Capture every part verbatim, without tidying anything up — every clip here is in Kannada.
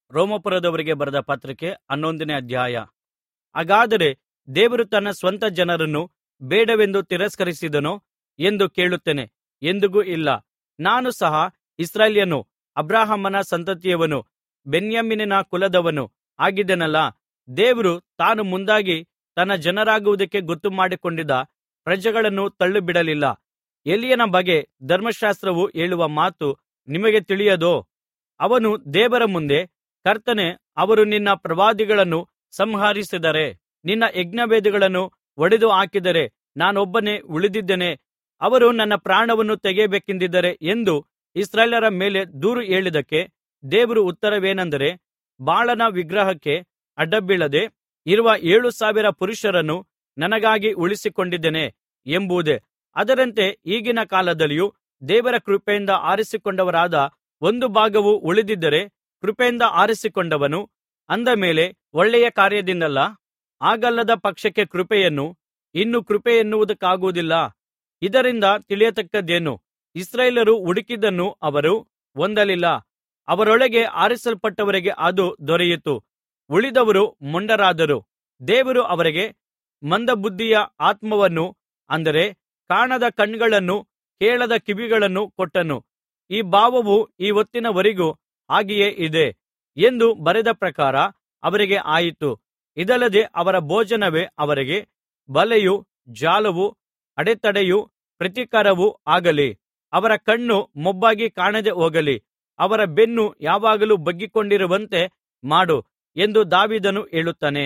ರೋಮಾಪುರದವರಿಗೆ ಬರೆದ ಪತ್ರಿಕೆ ಹನ್ನೊಂದನೇ ಅಧ್ಯಾಯ. ಹಾಗಾದರೆ ದೇವರು ತನ್ನ ಸ್ವಂತ ಜನರನ್ನು ಬೇಡವೆಂದು ತಿರಸ್ಕರಿಸಿದನೋ ಎಂದು ಕೇಳುತ್ತೇನೆ. ಎಂದಿಗೂ ಇಲ್ಲ. ನಾನು ಸಹ ಇಸ್ರಾಯೇಲ್ಯನು, ಅಬ್ರಹಾಮನ ಸಂತತಿಯವನು, ಬೆನ್ಯಾಮೀನನ ಕುಲದವನು ಆಗಿದ್ದೇನಲ್ಲಾ. ದೇವರು ತಾನು ಮುಂದಾಗಿ ತನ್ನ ಜನರಾಗುವುದಕ್ಕೆ ಗೊತ್ತುಮಾಡಿಕೊಂಡಿದ್ದ ಪ್ರಜೆಗಳನ್ನು ತಳ್ಳಿಬಿಡಲಿಲ್ಲ. ಎಲೀಯನ ಬಗ್ಗೆ ಧರ್ಮಶಾಸ್ತ್ರವು ಹೇಳುವ ಮಾತು ನಿಮಗೆ ತಿಳಿಯದೋ? ಅವನು ದೇವರ ಮುಂದೆ, ಕರ್ತನೇ, ಅವರು ನಿನ್ನ ಪ್ರವಾದಿಗಳನ್ನು ಸಂಹರಿಸಿದ್ದಾರೆ, ನಿನ್ನ ಯಜ್ಞವೇದಿಗಳನ್ನು ಒಡೆದು ಹಾಕಿದ್ದಾರೆ, ನಾನೊಬ್ಬನೇ ಉಳಿದಿದ್ದೇನೆ, ಅವರು ನನ್ನ ಪ್ರಾಣವನ್ನು ತೆಗೆಯಬೇಕೆಂದಿದ್ದಾರೆ ಎಂದು ಇಸ್ರಾಯೇಲ್ಯರ ಮೇಲೆ ದೂರು ಹೇಳಿದ್ದಕ್ಕೆ ದೇವರ ಉತ್ತರವೇನೆಂದರೆ, ಬಾಳನ ವಿಗ್ರಹಕ್ಕೆ ಅಡ್ಡಬೀಳದೆ ಇರುವ ಏಳು ಸಾವಿರ ಪುರುಷರನ್ನು ನನಗಾಗಿ ಉಳಿಸಿಕೊಂಡಿದ್ದೇನೆ ಎಂಬುದೇ. ಅದರಂತೆ ಈಗಿನ ಕಾಲದಲ್ಲಿಯೂ ದೇವರ ಕೃಪೆಯಿಂದ ಆರಿಸಿಕೊಂಡವರಾದ ಒಂದು ಭಾಗವು ಉಳಿದಿದ್ದರೆ, ಕೃಪೆಯಿಂದ ಆರಿಸಿಕೊಂಡವನು ಅಂದ ಮೇಲೆ ಒಳ್ಳೆಯ ಕಾರ್ಯದಿಂದಲ್ಲ, ಹಾಗಲ್ಲದ ಪಕ್ಷಕ್ಕೆ ಕೃಪೆಯನ್ನು ಇನ್ನು ಕೃಪೆ ಎನ್ನುವುದಕ್ಕಾಗುವುದಿಲ್ಲ. ಇದರಿಂದ ತಿಳಿಯತಕ್ಕದ್ದೇನು? ಇಸ್ರಾಯೇಲ್ಯರು ಹುಡುಕಿದ್ದನ್ನು ಅವರು ಹೊಂದಲಿಲ್ಲ, ಅವರೊಳಗೆ ಆರಿಸಲ್ಪಟ್ಟವರಿಗೆ ಅದು ದೊರೆಯಿತು, ಉಳಿದವರು ಮೊಂಡರಾದರು. ದೇವರು ಅವರಿಗೆ ಮಂದಬುದ್ಧಿಯ ಆತ್ಮವನ್ನು, ಅಂದರೆ ಕಾಣದ ಕಣ್ಣುಗಳನ್ನೂ ಕೇಳದ ಕಿವಿಗಳನ್ನೂ ಕೊಟ್ಟನು. ಈ ಭಾವವು ಈ ಹೊತ್ತಿನವರೆಗೂ ಹಾಗೆಯೇ ಇದೆ ಎಂದು ಬರೆದ ಪ್ರಕಾರ ಅವರಿಗೆ ಆಯಿತು. ಇದಲ್ಲದೆ ಅವರ ಭೋಜನವೇ ಅವರಿಗೆ ಬಲೆಯೂ ಜಾಲವೂ ಅಡೆತಡೆಯೂ ಪ್ರತೀಕಾರವೂ ಆಗಲಿ. ಅವರ ಕಣ್ಣು ಮೊಬ್ಬಾಗಿ ಕಾಣದೆ ಹೋಗಲಿ, ಅವರ ಬೆನ್ನು ಯಾವಾಗಲೂ ಬಗ್ಗಿಕೊಂಡಿರುವಂತೆ ಮಾಡು ಎಂದು ದಾವೀದನು ಹೇಳುತ್ತಾನೆ.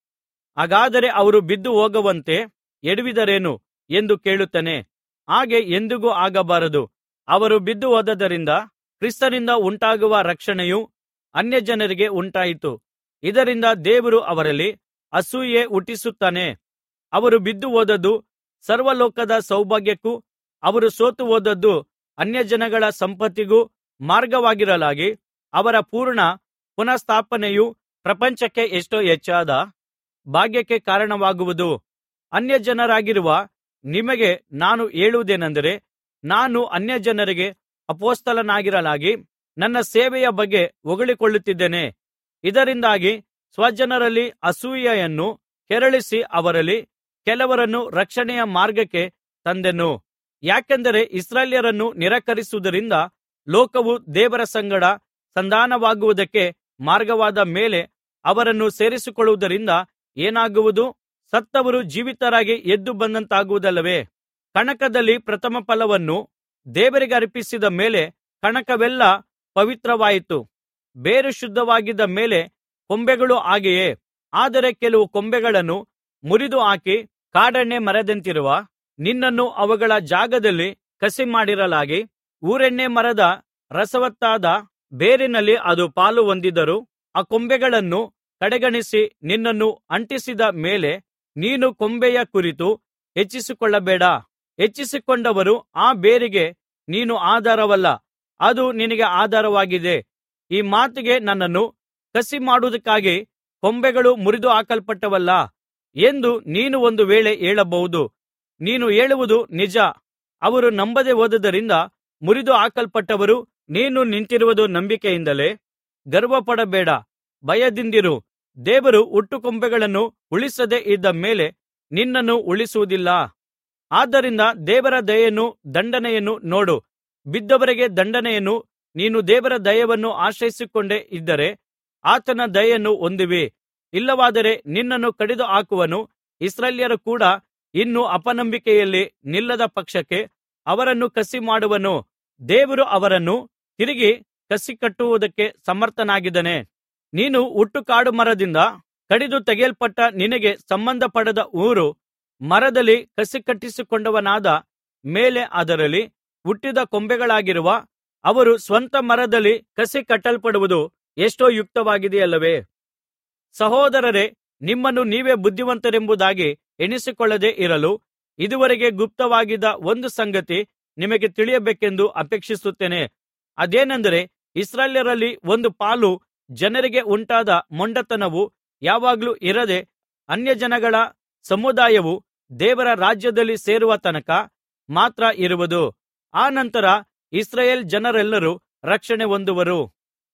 ಹಾಗಾದರೆ ಅವರು ಬಿದ್ದು ಹೋಗುವಂತೆ ಎಡವಿದರೇನು ಎಂದು ಕೇಳುತ್ತೇನೆ. ಹಾಗೆ ಎಂದಿಗೂ ಆಗಬಾರದು. ಅವರು ಬಿದ್ದು ಹೋದದರಿಂದ ಕ್ರಿಸ್ತನಿಂದ ಉಂಟಾಗುವ ರಕ್ಷಣೆಯು ಅನ್ಯಜನರಿಗೆ ಉಂಟಾಯಿತು. ಇದರಿಂದ ದೇವರು ಅವರಲ್ಲಿ ಅಸೂಯೆ ಹುಟ್ಟಿಸುತ್ತಾನೆ. ಅವರು ಬಿದ್ದು ಹೋದದ್ದು ಸರ್ವಲೋಕದ ಸೌಭಾಗ್ಯಕ್ಕೂ, ಅವರು ಸೋತು ಹೋದದ್ದು ಅನ್ಯಜನಗಳ ಸಂಪತ್ತಿಗೂ ಮಾರ್ಗವಾಗಿರಲಾಗಿ, ಅವರ ಪೂರ್ಣ ಪುನಃಸ್ಥಾಪನೆಯು ಪ್ರಪಂಚಕ್ಕೆ ಎಷ್ಟೋ ಹೆಚ್ಚಾದ ಭಾಗ್ಯಕ್ಕೆ ಕಾರಣವಾಗುವುದು. ಅನ್ಯಜನರಾಗಿರುವ ನಿಮಗೆ ನಾನು ಹೇಳುವುದೇನೆಂದರೆ, ನಾನು ಅನ್ಯಜನರಿಗೆ ಅಪೊಸ್ತಲನಾಗಿರಲಾಗಿ ನನ್ನ ಸೇವೆಯ ಬಗ್ಗೆ ಹೊಗಳಿಕೊಳ್ಳುತ್ತಿದ್ದೇನೆ. ಇದರಿಂದಾಗಿ ಸ್ವಜನರಲ್ಲಿ ಅಸೂಯೆಯನ್ನು ಕೆರಳಿಸಿ ಅವರಲ್ಲಿ ಕೆಲವರನ್ನು ರಕ್ಷಣೆಯ ಮಾರ್ಗಕ್ಕೆ ತಂದೆನು. ಯಾಕೆಂದರೆ ಇಸ್ರಾಯೇಲ್ಯರನ್ನು ನಿರಾಕರಿಸುವುದರಿಂದ ಲೋಕವು ದೇವರ ಸಂಗಡ ಸಂಧಾನವಾಗುವುದಕ್ಕೆ ಮಾರ್ಗವಾದ ಮೇಲೆ ಅವರನ್ನು ಸೇರಿಸಿಕೊಳ್ಳುವುದರಿಂದ ಏನಾಗುವುದು? ಸತ್ತವರು ಜೀವಿತರಾಗಿ ಎದ್ದು ಬಂದಂತಾಗುವುದಲ್ಲವೇ? ಕಣಕದಲ್ಲಿ ಪ್ರಥಮಫಲವನ್ನು ದೇವರಿಗೆ ಅರ್ಪಿಸಿದ ಮೇಲೆ ಕಣಕವೆಲ್ಲಾ ಪವಿತ್ರವಾಯಿತು. ಬೇರು ಶುದ್ಧವಾಗಿದ್ದ ಮೇಲೆ ಕೊಂಬೆಗಳೂ ಹಾಗೆಯೇ. ಆದರೆ ಕೆಲವು ಕೊಂಬೆಗಳನ್ನು ಮುರಿದು ಹಾಕಿ ಕಾಡೆಣ್ಣೆ ಮರದಂತಿರುವ ನಿನ್ನನ್ನು ಅವುಗಳ ಜಾಗದಲ್ಲಿ ಕಸಿಮಾಡಿರಲಾಗಿ, ಊರೆಣ್ಣೆ ಮರದ ರಸವತ್ತಾದ ಬೇರಿನಲ್ಲಿ ಅದು ಪಾಲು ಹೊಂದಿದ್ದರೂ ಆ ಕೊಂಬೆಗಳನ್ನು ಕಡೆಗಣಿಸಿ ನಿನ್ನನ್ನು ಅಂಟಿಸಿದ ಮೇಲೆ ನೀನು ಕೊಂಬೆಯ ಕುರಿತು ಹೆಚ್ಚಿಸಿಕೊಳ್ಳಬೇಡ. ಹೆಚ್ಚಿಸಿಕೊಂಡವರು ಆ ಬೇರಿಗೆ ನೀನು ಆಧಾರವಲ್ಲ, ಅದು ನಿನಗೆ ಆಧಾರವಾಗಿದೆ. ಈ ಮಾತಿಗೆ ನನ್ನನ್ನು ಕಸಿಮಾಡುವುದಕ್ಕಾಗಿ ಕೊಂಬೆಗಳು ಮುರಿದು ಹಾಕಲ್ಪಟ್ಟವಲ್ಲಾ ಎಂದು ನೀನು ಒಂದು ವೇಳೆ ಹೇಳಬಹುದು. ನೀನು ಹೇಳುವುದು ನಿಜ. ಅವರು ನಂಬದೆ ಹೋದುದರಿಂದ ಮುರಿದು ಹಾಕಲ್ಪಟ್ಟವರು. ನೀನು ನಿಂತಿರುವುದು ನಂಬಿಕೆಯಿಂದಲೇ. ಗರ್ವಪಡಬೇಡ, ಭಯದಿಂದಿರು. ದೇವರು ಹುಟ್ಟುಕೊಂಬೆಗಳನ್ನು ಉಳಿಸದೆ ಇದ್ದ ಮೇಲೆ ನಿನ್ನನ್ನು ಉಳಿಸುವುದಿಲ್ಲ. ಆದ್ದರಿಂದ ದೇವರ ದಯೆಯನ್ನೂ ದಂಡನೆಯನ್ನೂ ನೋಡು. ಬಿದ್ದವರಿಗೆ ದಂಡನೆಯನ್ನು, ನೀನು ದೇವರ ದಯೆಯನ್ನು ಆಶ್ರಯಿಸಿಕೊಂಡೇ ಇದ್ದರೆ ಆತನ ದಯೆಯನ್ನು ಹೊಂದುವಿ. ಇಲ್ಲವಾದರೆ ನಿನ್ನನ್ನು ಕಡಿದು ಹಾಕುವನು. ಇಸ್ರಾಯೇಲ್ಯರು ಕೂಡ ಇನ್ನು ಅಪನಂಬಿಕೆಯಲ್ಲಿ ನಿಲ್ಲದ ಪಕ್ಷಕ್ಕೆ ಅವರನ್ನು ಕಸಿಮಾಡುವನು. ದೇವರು ಅವರನ್ನು ತಿರುಗಿ ಕಸಿಕಟ್ಟುವುದಕ್ಕೆ ಸಮರ್ಥನಾಗಿದ್ದಾನೆ. ನೀನು ಹುಟ್ಟುಕಾಡು ಮರದಿಂದ ಕಡಿದು ತೆಗೆಯಲ್ಪಟ್ಟ ನಿನಗೆ ಸಂಬಂಧಪಡದ ಊರು ಮರದಲ್ಲಿ ಕಸಿಕಟ್ಟಿಸಿಕೊಂಡವನಾದ ಮೇಲೆ ಅದರಲ್ಲಿ ಹುಟ್ಟಿದ ಕೊಂಬೆಗಳಾಗಿರುವ ಅವರು ಸ್ವಂತ ಮರದಲ್ಲಿ ಕಸಿಕಟ್ಟಲ್ಪಡುವುದು ಎಷ್ಟೋ ಯುಕ್ತವಾಗಿದೆಯಲ್ಲವೇ? ಸಹೋದರರೇ, ನಿಮ್ಮನ್ನು ನೀವೇ ಬುದ್ಧಿವಂತರೆಂಬುದಾಗಿ ಎಣಿಸಿಕೊಳ್ಳದೆ ಇರಲು ಇದುವರೆಗೆ ಗುಪ್ತವಾಗಿದ್ದ ಒಂದು ಸಂಗತಿ ನಿಮಗೆ ತಿಳಿಯಬೇಕೆಂದು ಅಪೇಕ್ಷಿಸುತ್ತೇನೆ. ಅದೇನೆಂದರೆ, ಇಸ್ರಾಯೇಲ್ಯರಲ್ಲಿ ಒಂದು ಪಾಲು ಜನರಿಗೆ ಉಂಟಾದ ಮೊಂಡತನವು ಯಾವಾಗಲೂ ಇರದೆ ಅನ್ಯಜನಗಳ ಸಮುದಾಯವು ದೇವರ ರಾಜ್ಯದಲ್ಲಿ ಸೇರುವ ತನಕ ಮಾತ್ರ ಇರುವುದು. ಆ ನಂತರ ಇಸ್ರಾಯೇಲ್ ಜನರೆಲ್ಲರೂ ರಕ್ಷಣೆ ಹೊಂದುವರು.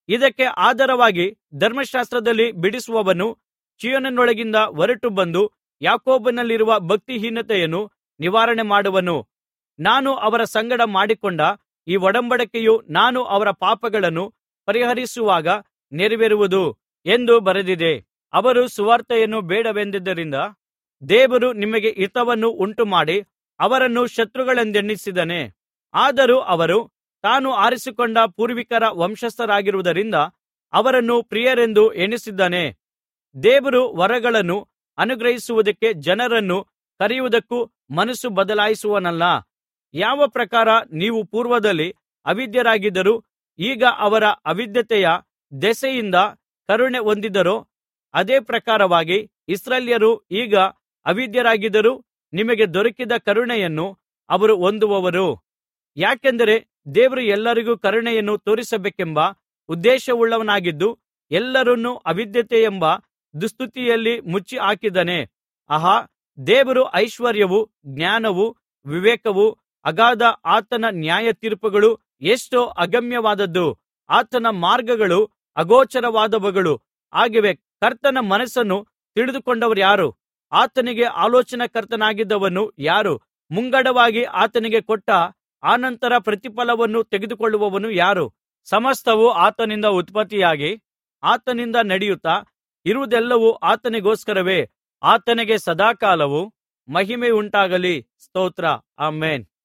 ಇದಕ್ಕೆ ಆಧಾರವಾಗಿ ಧರ್ಮಶಾಸ್ತ್ರದಲ್ಲಿ ಬಿಡಿಸುವವನು ಚೀಯೋನಿನೊಳಗಿಂದ ಹೊರಟು ಬಂದು ಯಾಕೋಬನಲ್ಲಿರುವ ಭಕ್ತಿಹೀನತೆಯನ್ನು ನಿವಾರಣೆ ಮಾಡುವನು. ನಾನು ಅವರ ಸಂಗಡ ಮಾಡಿಕೊಂಡ ಈ ಒಡಂಬಡಿಕೆಯು ನಾನು ಅವರ ಪಾಪಗಳನ್ನು ಪರಿಹರಿಸುವಾಗ ನೆರವೇರುವುದು ಎಂದು ಬರೆದಿದೆ. ಅವರು ಸುವಾರ್ತೆಯನ್ನು ಬೇಡವೆಂದದ್ದರಿಂದ ದೇವರು ನಿಮಗೆ ಹಿತವನ್ನು ಉಂಟುಮಾಡಿ ಅವರನ್ನು ಶತ್ರುಗಳೆಂದೆಣಿಸಿದ್ದಾನೆ. ಆದರೂ ಅವರು ತಾನು ಆರಿಸಿಕೊಂಡ ಪೂರ್ವಿಕರ ವಂಶಸ್ಥರಾಗಿರುವುದರಿಂದ ಅವರನ್ನು ಪ್ರಿಯರೆಂದು ಎಣಿಸಿದ್ದಾನೆ. ದೇವರು ವರಗಳನ್ನು ಅನುಗ್ರಹಿಸುವುದಕ್ಕೆ ಜನರನ್ನು ಕರೆಯುವುದಕ್ಕೂ ಮನಸ್ಸು ಬದಲಾಯಿಸುವವನಲ್ಲ. ಯಾವ ಪ್ರಕಾರ ನೀವು ಪೂರ್ವದಲ್ಲಿ ಅವಿಧೇಯರಾಗಿದ್ದರೂ ಈಗ ಅವರ ಅವಿಧೇಯತೆಯ ದೆಸೆಯಿಂದ ಕರುಣೆ ಹೊಂದಿದರೋ, ಅದೇ ಪ್ರಕಾರವಾಗಿ ಇಸ್ರಾಯೇಲ್ಯರು ಈಗ ಅವಿಧೇಯರಾಗಿದ್ದರೂ ನಿಮಗೆ ದೊರಕಿದ ಕರುಣೆಯನ್ನು ಅವರು ಹೊಂದುವರು. ಯಾಕೆಂದರೆ ದೇವರು ಎಲ್ಲರಿಗೂ ಕರುಣೆಯನ್ನು ತೋರಿಸಬೇಕೆಂಬ ಉದ್ದೇಶವುಳ್ಳವನಾಗಿದ್ದು ಎಲ್ಲರನ್ನೂ ಅವಿಧೇಯತೆಯೆಂಬ ದುಸ್ಥಿತಿಯಲ್ಲಿ ಮುಚ್ಚಿ ಹಾಕಿದ್ದಾನೆ. ಆಹಾ, ದೇವರ ಐಶ್ವರ್ಯವೂ ಜ್ಞಾನವೂ ವಿವೇಕವೂ ಅಗಾಧ, ಆತನ ನ್ಯಾಯತೀರ್ಪುಗಳು ಎಷ್ಟೋ ಅಗಮ್ಯವಾದದ್ದು, ಆತನ ಮಾರ್ಗಗಳು ಅಗೋಚರವಾದವುಗಳು ಆಗಿವೆ. ಕರ್ತನ ಮನಸ್ಸನ್ನು ತಿಳಿದುಕೊಂಡವರಾರು? ಆತನಿಗೆ ಆಲೋಚನಾಕರ್ತನಾಗಿದ್ದವನು ಯಾರು? ಮುಂಗಡವಾಗಿ ಆತನಿಗೆ ಕೊಟ್ಟ ಅನಂತರ ಪ್ರತಿಫಲವನ್ನು ತೆಗೆದುಕೊಳ್ಳುವವನು ಯಾರು? ಸಮಸ್ತವು ಆತನಿಂದ ಉತ್ಪತ್ತಿಯಾಗಿ ಆತನಿಂದ ನಡೆಯುತ್ತಾ ಇರುವುದೆಲ್ಲವೂ ಆತನಿಗೋಸ್ಕರವೇ. ಆತನಿಗೆ ಸದಾಕಾಲವೂ ಮಹಿಮೆಯುಂಟಾಗಲಿ. ಸ್ತೋತ್ರ. ಆಮೆನ್.